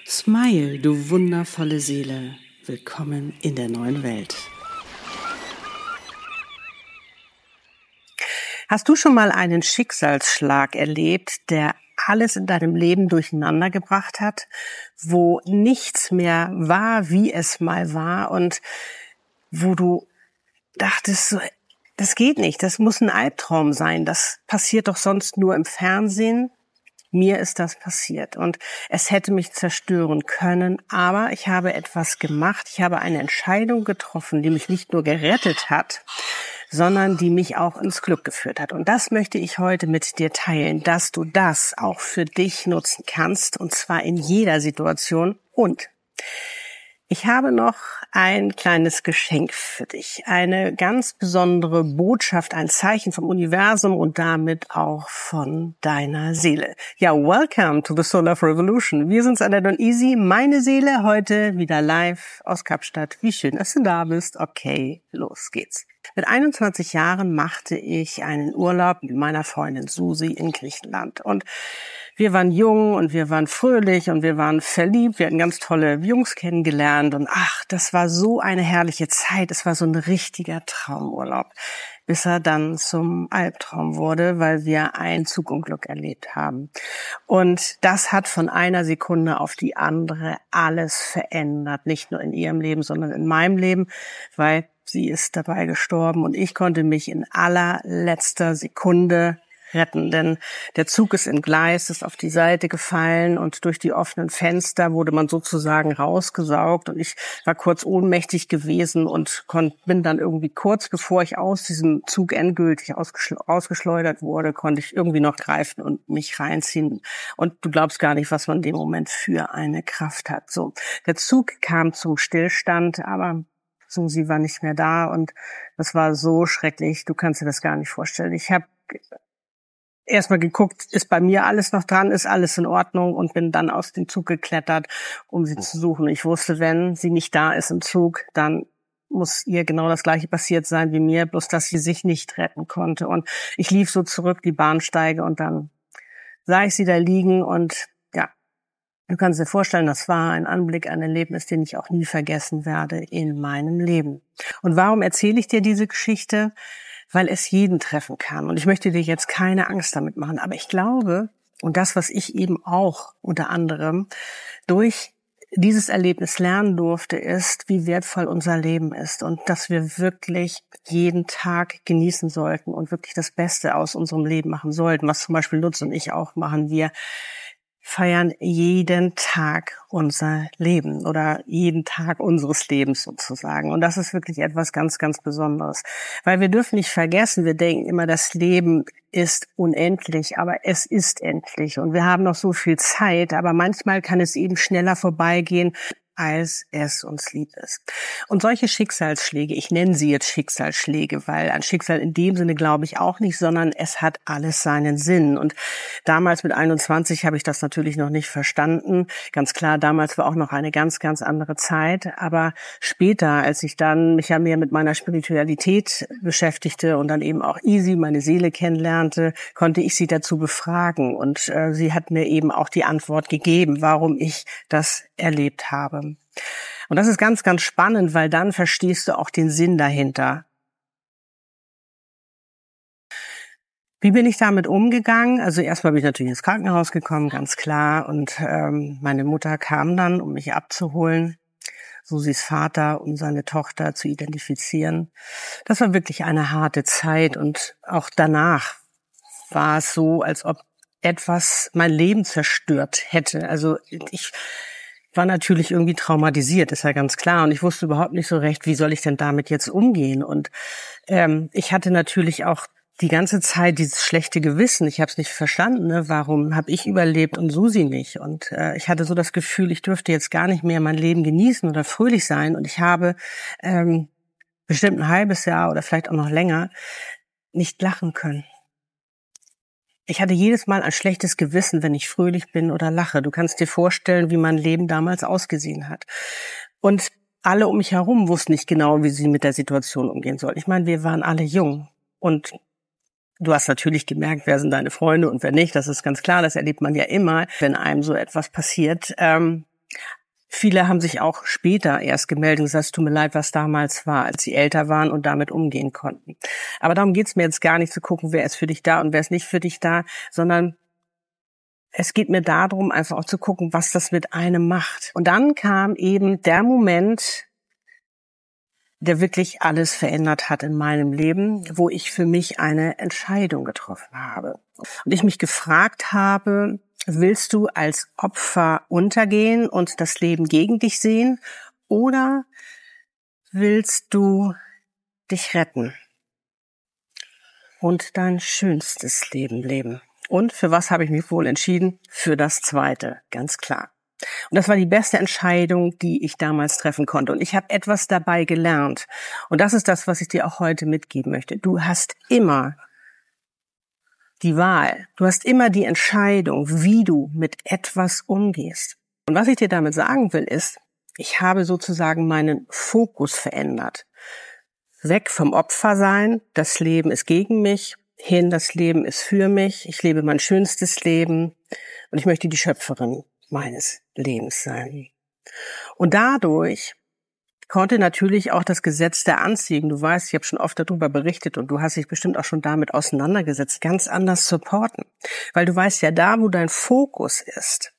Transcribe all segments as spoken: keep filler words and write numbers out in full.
Smile, du wundervolle Seele. Willkommen in der neuen Welt. Hast du schon mal einen Schicksalsschlag erlebt, der alles in deinem Leben durcheinander gebracht hat, wo nichts mehr war, wie es mal war und wo du dachtest, so, das geht nicht, das muss ein Albtraum sein, das passiert doch sonst nur im Fernsehen. Mir ist das passiert und es hätte mich zerstören können, aber ich habe etwas gemacht, ich habe eine Entscheidung getroffen, die mich nicht nur gerettet hat, sondern die mich auch ins Glück geführt hat. Und das möchte ich heute mit dir teilen, dass du das auch für dich nutzen kannst, und zwar in jeder Situation. Und ich habe noch ein kleines Geschenk für dich, eine ganz besondere Botschaft, ein Zeichen vom Universum und damit auch von deiner Seele. Ja, welcome to the Soul Love Revolution. Wir sind Annette und Easy, meine Seele, heute wieder live aus Kapstadt. Wie schön, dass du da bist. Okay, los geht's. Mit einundzwanzig Jahren machte ich einen Urlaub mit meiner Freundin Susi in Griechenland und wir waren jung und wir waren fröhlich und wir waren verliebt. Wir hatten ganz tolle Jungs kennengelernt und ach, das war so eine herrliche Zeit. Es war so ein richtiger Traumurlaub, bis er dann zum Albtraum wurde, weil wir ein Zugunglück erlebt haben. Und das hat von einer Sekunde auf die andere alles verändert. Nicht nur in ihrem Leben, sondern in meinem Leben, weil sie ist dabei gestorben und ich konnte mich in allerletzter Sekunde retten, denn der Zug ist entgleist, ist auf die Seite gefallen und durch die offenen Fenster wurde man sozusagen rausgesaugt und ich war kurz ohnmächtig gewesen und kon, bin dann irgendwie kurz bevor ich aus diesem Zug endgültig ausgeschleudert wurde, konnte ich irgendwie noch greifen und mich reinziehen und du glaubst gar nicht, was man in dem Moment für eine Kraft hat. So, der Zug kam zum Stillstand, aber Susi war nicht mehr da und das war so schrecklich, du kannst dir das gar nicht vorstellen. Ich habe erstmal geguckt, ist bei mir alles noch dran, ist alles in Ordnung und bin dann aus dem Zug geklettert, um sie zu suchen. Ich wusste, wenn sie nicht da ist im Zug, dann muss ihr genau das Gleiche passiert sein wie mir, bloß dass sie sich nicht retten konnte. Und ich lief so zurück die Bahnsteige und dann sah ich sie da liegen und ja, du kannst dir vorstellen, das war ein Anblick, ein Erlebnis, den ich auch nie vergessen werde in meinem Leben. Und warum erzähle ich dir diese Geschichte? Weil es jeden treffen kann. Und ich möchte dir jetzt keine Angst damit machen. Aber ich glaube, und das, was ich eben auch unter anderem durch dieses Erlebnis lernen durfte, ist, wie wertvoll unser Leben ist und dass wir wirklich jeden Tag genießen sollten und wirklich das Beste aus unserem Leben machen sollten. Was zum Beispiel Lutz und ich auch machen. Wir feiern jeden Tag unser Leben oder jeden Tag unseres Lebens sozusagen. Und das ist wirklich etwas ganz, ganz Besonderes. Weil wir dürfen nicht vergessen, wir denken immer, das Leben ist unendlich, aber es ist endlich. Und wir haben noch so viel Zeit, aber manchmal kann es eben schneller vorbeigehen, als es uns lieb ist. Und solche Schicksalsschläge, ich nenne sie jetzt Schicksalsschläge, weil an Schicksal in dem Sinne glaube ich auch nicht, sondern es hat alles seinen Sinn. Und damals mit einundzwanzig habe ich das natürlich noch nicht verstanden. Ganz klar, damals war auch noch eine ganz, ganz andere Zeit. Aber später, als ich dann mich ja mehr mit meiner Spiritualität beschäftigte und dann eben auch Easy, meine Seele kennenlernte, konnte ich sie dazu befragen. Und äh, sie hat mir eben auch die Antwort gegeben, warum ich das erlebt habe. Und das ist ganz, ganz spannend, weil dann verstehst du auch den Sinn dahinter. Wie bin ich damit umgegangen? Also erstmal bin ich natürlich ins Krankenhaus gekommen, ganz klar. Und ähm, meine Mutter kam dann, um mich abzuholen, Susis Vater, um seine Tochter zu identifizieren. Das war wirklich eine harte Zeit. Und auch danach war es so, als ob etwas mein Leben zerstört hätte. Also ich war natürlich irgendwie traumatisiert, ist ja ganz klar. Und ich wusste überhaupt nicht so recht, wie soll ich denn damit jetzt umgehen? Und ähm, ich hatte natürlich auch die ganze Zeit dieses schlechte Gewissen. Ich habe es nicht verstanden, ne? Warum habe ich überlebt und Susi nicht? Und äh, ich hatte so das Gefühl, ich dürfte jetzt gar nicht mehr mein Leben genießen oder fröhlich sein. Und ich habe ähm, bestimmt ein halbes Jahr oder vielleicht auch noch länger nicht lachen können. Ich hatte jedes Mal ein schlechtes Gewissen, wenn ich fröhlich bin oder lache. Du kannst dir vorstellen, wie mein Leben damals ausgesehen hat. Und alle um mich herum wussten nicht genau, wie sie mit der Situation umgehen sollen. Ich meine, wir waren alle jung. Und du hast natürlich gemerkt, wer sind deine Freunde und wer nicht. Das ist ganz klar, das erlebt man ja immer, wenn einem so etwas passiert. Ähm, Viele haben sich auch später erst gemeldet und gesagt, es tut mir leid, was damals war, als sie älter waren und damit umgehen konnten. Aber darum geht's mir jetzt gar nicht zu gucken, wer ist für dich da und wer ist nicht für dich da, sondern es geht mir darum, einfach auch zu gucken, was das mit einem macht. Und dann kam eben der Moment, der wirklich alles verändert hat in meinem Leben, wo ich für mich eine Entscheidung getroffen habe. Und ich mich gefragt habe, willst du als Opfer untergehen und das Leben gegen dich sehen oder willst du dich retten und dein schönstes Leben leben? Und für was habe ich mich wohl entschieden? Für das Zweite, ganz klar. Und das war die beste Entscheidung, die ich damals treffen konnte. Und ich habe etwas dabei gelernt. Und das ist das, was ich dir auch heute mitgeben möchte. Du hast immer die Wahl. Du hast immer die Entscheidung, wie du mit etwas umgehst. Und was ich dir damit sagen will, ist, ich habe sozusagen meinen Fokus verändert. Weg vom Opfersein, das Leben ist gegen mich, hin, das Leben ist für mich, ich lebe mein schönstes Leben und ich möchte die Schöpferin meines Lebens sein. Und dadurch konnte natürlich auch das Gesetz der Anziehung, du weißt, ich habe schon oft darüber berichtet und du hast dich bestimmt auch schon damit auseinandergesetzt, ganz anders supporten. Weil du weißt ja, da wo dein Fokus ist,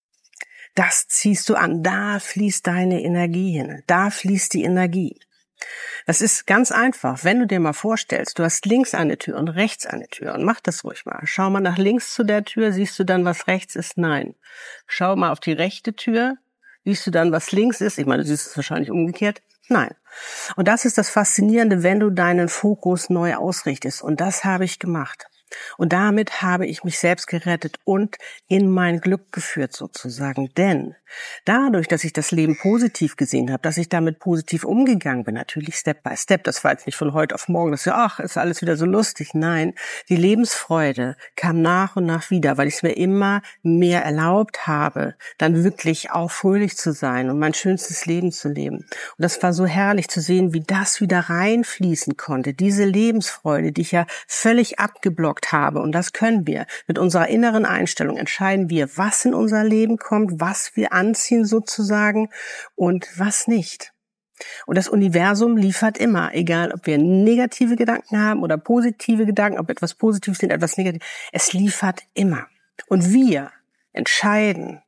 das ziehst du an, da fließt deine Energie hin, da fließt die Energie. Das ist ganz einfach, wenn du dir mal vorstellst, du hast links eine Tür und rechts eine Tür und mach das ruhig mal. Schau mal nach links zu der Tür, siehst du dann, was rechts ist? Nein. Schau mal auf die rechte Tür, siehst du dann, was links ist? Ich meine, du siehst es wahrscheinlich umgekehrt. Nein. Und das ist das Faszinierende, wenn du deinen Fokus neu ausrichtest. Und das habe ich gemacht. Und damit habe ich mich selbst gerettet und in mein Glück geführt sozusagen. Denn dadurch, dass ich das Leben positiv gesehen habe, dass ich damit positiv umgegangen bin, natürlich Step by Step, das war jetzt nicht von heute auf morgen, dass ja, ach, ist alles wieder so lustig. Nein, die Lebensfreude kam nach und nach wieder, weil ich es mir immer mehr erlaubt habe, dann wirklich auch fröhlich zu sein und mein schönstes Leben zu leben. Und das war so herrlich zu sehen, wie das wieder reinfließen konnte, diese Lebensfreude, die ich ja völlig abgeblockt habe. Und das können wir. Mit unserer inneren Einstellung entscheiden wir, was in unser Leben kommt, was wir anziehen sozusagen und was nicht. Und das Universum liefert immer, egal ob wir negative Gedanken haben oder positive Gedanken, ob etwas positiv sind, etwas negativ, es liefert immer. Und wir entscheiden,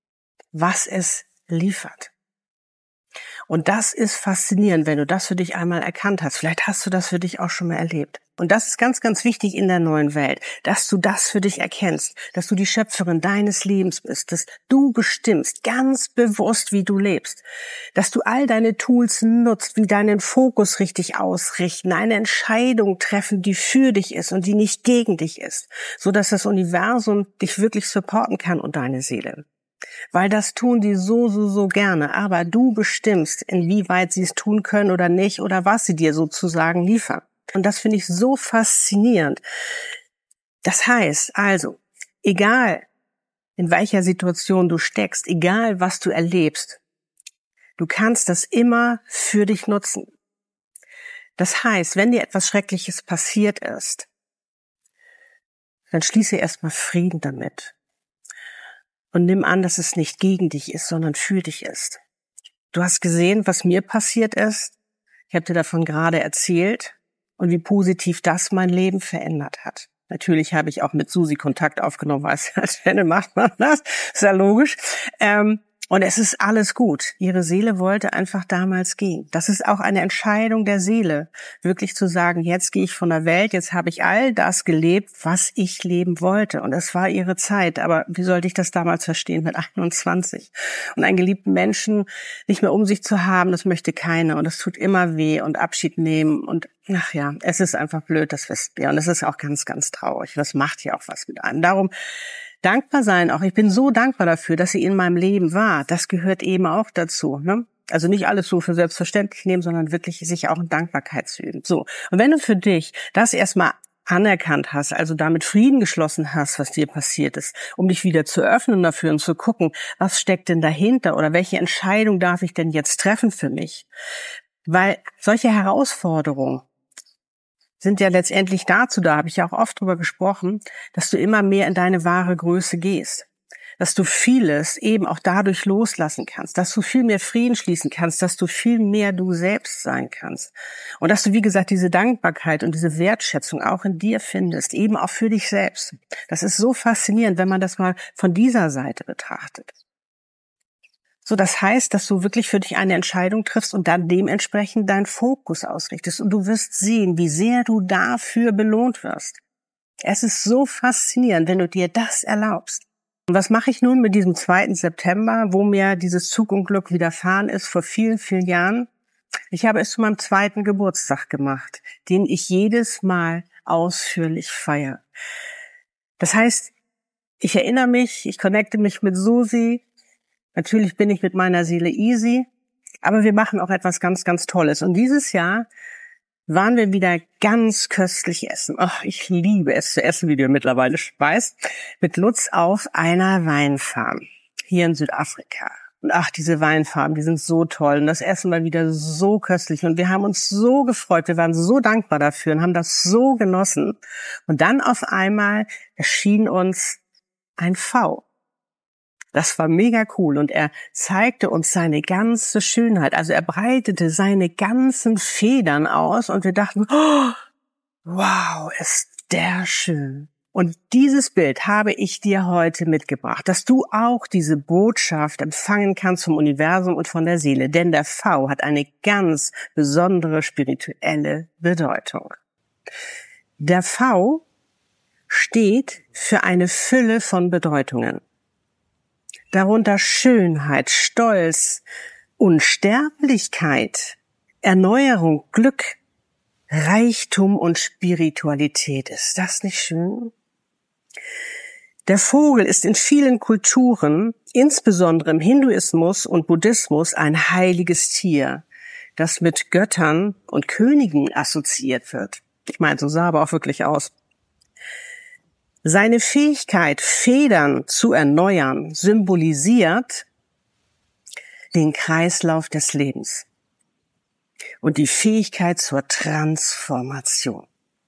was es liefert. Und das ist faszinierend, wenn du das für dich einmal erkannt hast. Vielleicht hast du das für dich auch schon mal erlebt. Und das ist ganz, ganz wichtig in der neuen Welt, dass du das für dich erkennst, dass du die Schöpferin deines Lebens bist, dass du bestimmst ganz bewusst, wie du lebst, dass du all deine Tools nutzt, wie deinen Fokus richtig ausrichten, eine Entscheidung treffen, die für dich ist und die nicht gegen dich ist, so dass das Universum dich wirklich supporten kann und deine Seele. Weil das tun die so, so, so gerne. Aber du bestimmst, inwieweit sie es tun können oder nicht oder was sie dir sozusagen liefern. Und das finde ich so faszinierend. Das heißt also, egal in welcher Situation du steckst, egal was du erlebst, du kannst das immer für dich nutzen. Das heißt, wenn dir etwas Schreckliches passiert ist, dann schließe erstmal Frieden damit. Und nimm an, dass es nicht gegen dich ist, sondern für dich ist. Du hast gesehen, was mir passiert ist. Ich habe dir davon gerade erzählt und wie positiv das mein Leben verändert hat. Natürlich habe ich auch mit Susi Kontakt aufgenommen, weißt du, als Fan macht man das, ist ja logisch. Ähm, Und es ist alles gut. Ihre Seele wollte einfach damals gehen. Das ist auch eine Entscheidung der Seele, wirklich zu sagen, jetzt gehe ich von der Welt, jetzt habe ich all das gelebt, was ich leben wollte. Und es war ihre Zeit. Aber wie sollte ich das damals verstehen mit einundzwanzig? Und einen geliebten Menschen nicht mehr um sich zu haben, das möchte keiner. Und es tut immer weh und Abschied nehmen. Und ach ja, es ist einfach blöd, das wisst ihr. Und es ist auch ganz, ganz traurig. Das macht ja auch was mit einem. Darum dankbar sein auch. Ich bin so dankbar dafür, dass sie in meinem Leben war. Das gehört eben auch dazu, ne? Also nicht alles so für selbstverständlich nehmen, sondern wirklich sich auch in Dankbarkeit zu üben. So. Und wenn du für dich das erstmal anerkannt hast, also damit Frieden geschlossen hast, was dir passiert ist, um dich wieder zu öffnen dafür und zu gucken, was steckt denn dahinter oder welche Entscheidung darf ich denn jetzt treffen für mich? Weil solche Herausforderungen sind ja letztendlich dazu da, habe ich ja auch oft drüber gesprochen, dass du immer mehr in deine wahre Größe gehst. dass du vieles eben auch dadurch loslassen kannst, dass du viel mehr Frieden schließen kannst, dass du viel mehr du selbst sein kannst und dass du, wie gesagt, diese Dankbarkeit und diese Wertschätzung auch in dir findest, eben auch für dich selbst. Das ist so faszinierend, wenn man das mal von dieser Seite betrachtet. So, das heißt, dass du wirklich für dich eine Entscheidung triffst und dann dementsprechend deinen Fokus ausrichtest und du wirst sehen, wie sehr du dafür belohnt wirst. Es ist so faszinierend, wenn du dir das erlaubst. Und was mache ich nun mit diesem zweiten September, wo mir dieses Zugunglück widerfahren ist vor vielen, vielen Jahren? Ich habe es zu meinem zweiten Geburtstag gemacht, den ich jedes Mal ausführlich feiere. Das heißt, ich erinnere mich, ich connecte mich mit Susi. Natürlich bin ich mit meiner Seele easy, aber wir machen auch etwas ganz, ganz Tolles. Und dieses Jahr waren wir wieder ganz köstlich essen. Ach, ich liebe es zu essen, wie du mittlerweile weißt, mit Lutz auf einer Weinfarm hier in Südafrika. Und ach, diese Weinfarmen, die sind so toll. Und das Essen war wieder so köstlich. Und wir haben uns so gefreut. Wir waren so dankbar dafür und haben das so genossen. Und dann auf einmal erschien uns ein V. Das war mega cool und er zeigte uns seine ganze Schönheit. Also er breitete seine ganzen Federn aus und wir dachten, oh, wow, ist der schön. Und dieses Bild habe ich dir heute mitgebracht, dass du auch diese Botschaft empfangen kannst vom Universum und von der Seele. Denn der V hat eine ganz besondere spirituelle Bedeutung. Der V steht für eine Fülle von Bedeutungen. Darunter Schönheit, Stolz, Unsterblichkeit, Erneuerung, Glück, Reichtum und Spiritualität. Ist das nicht schön? Der Vogel ist in vielen Kulturen, insbesondere im Hinduismus und Buddhismus, ein heiliges Tier, das mit Göttern und Königen assoziiert wird. Ich meine, so sah aber auch wirklich aus. Seine Fähigkeit, Federn zu erneuern, symbolisiert den Kreislauf des Lebens und die Fähigkeit zur Transformation.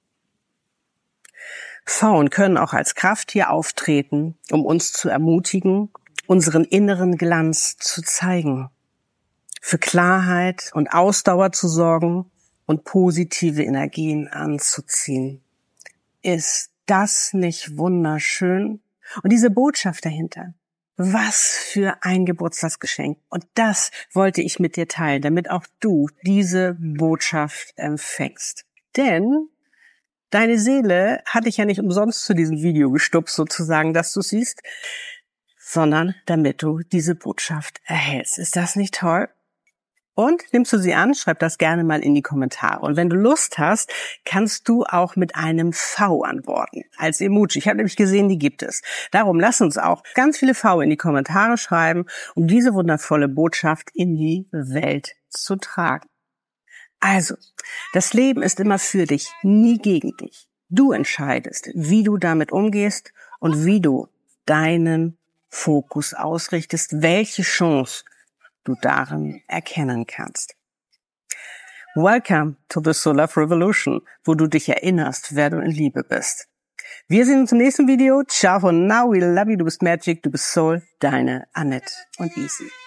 Pfauen können auch als Krafttier auftreten, um uns zu ermutigen, unseren inneren Glanz zu zeigen, für Klarheit und Ausdauer zu sorgen und positive Energien anzuziehen. Ist das nicht wunderschön? Und diese Botschaft dahinter, was für ein Geburtstagsgeschenk. Und das wollte ich mit dir teilen, damit auch du diese Botschaft empfängst. Denn deine Seele hat dich ja nicht umsonst zu diesem Video gestupst, sozusagen, dass du siehst, sondern damit du diese Botschaft erhältst. Ist das nicht toll? Und nimmst du sie an, schreib das gerne mal in die Kommentare. Und wenn du Lust hast, kannst du auch mit einem V antworten, als Emoji. Ich habe nämlich gesehen, die gibt es. Darum lass uns auch ganz viele V in die Kommentare schreiben, um diese wundervolle Botschaft in die Welt zu tragen. Also, das Leben ist immer für dich, nie gegen dich. Du entscheidest, wie du damit umgehst und wie du deinen Fokus ausrichtest, welche Chance du darin erkennen kannst. Welcome to the Soul Love Revolution, wo du dich erinnerst, wer du in Liebe bist. Wir sehen uns im nächsten Video. Ciao for now, we love you, du bist Magic, du bist Soul, deine Annette und Easy.